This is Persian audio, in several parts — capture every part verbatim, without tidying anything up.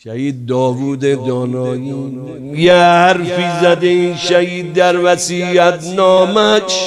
شهید داوود دانایی یه حرفی زده این شهید در وصیت نامش،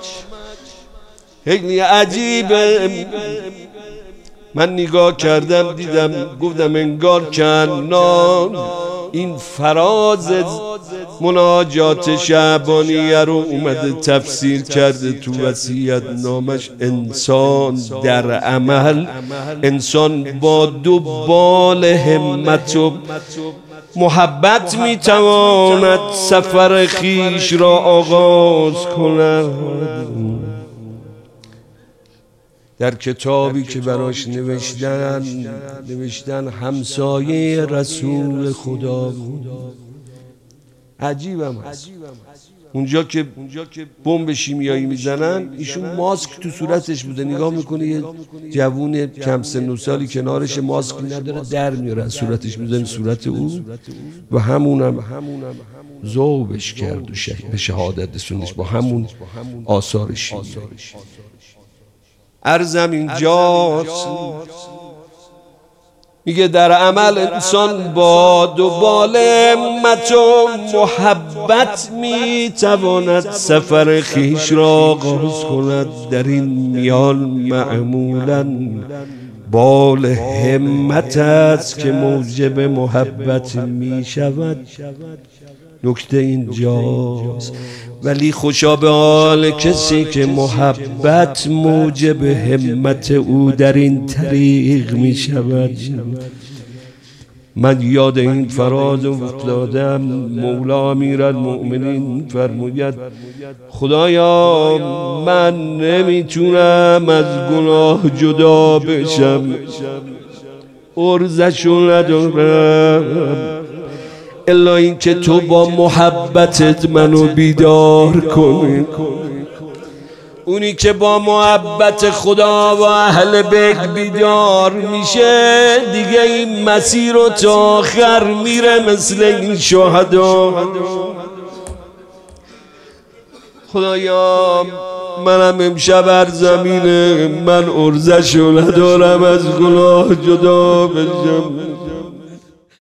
خیلی عجیبه. من نگاه کردم دیدم گفتم انگار کنان این فراز مناجات شعبانیه رو اومده تفسیر کرده تو وصیت نامش. انسان در عمل، انسان با دو بال همت و محبت میتواند سفر خیش را آغاز کند. در کتابی که براش نوشتن نوشتن همسایه رسول خدا بود. عجیبم هست اونجا که بمب شیمیایی میزنن ایشون ماسک تو صورتش بوده، نگاه میکنه یه جوون کم سن و سالی کنارش ماسک نداره در میاره از صورتش میزنه صورت او و همونم ذوبش کرد و به شهادت رسوندش با همون آثار شیمیایی. عرضم اینجاست میگه در عمل انسان با دو بال همت و محبت میتواند سفر خیش را آغاز کند. در این میان معمولا بال همت است که موجب محبت میشود. نکته اینجاست. ولی خوشا به حال کسی که محبت موجب همت او در این طریق می شود. من یاد این فراز افتادم. مولا امیرالمؤمنین فرموید خدایا من نمیتونم از گناه جدا بشم، عرضشو ندارم الا این که تو با محبتت منو بیدار کنی. اونی که با محبت خدا و اهل بیت بیدار میشه دیگه این مسیر رو تا آخر میره مثل این شهدا. خدایا منم امشب بر زمینه من عرضشو ندارم از گناه جدا بشم.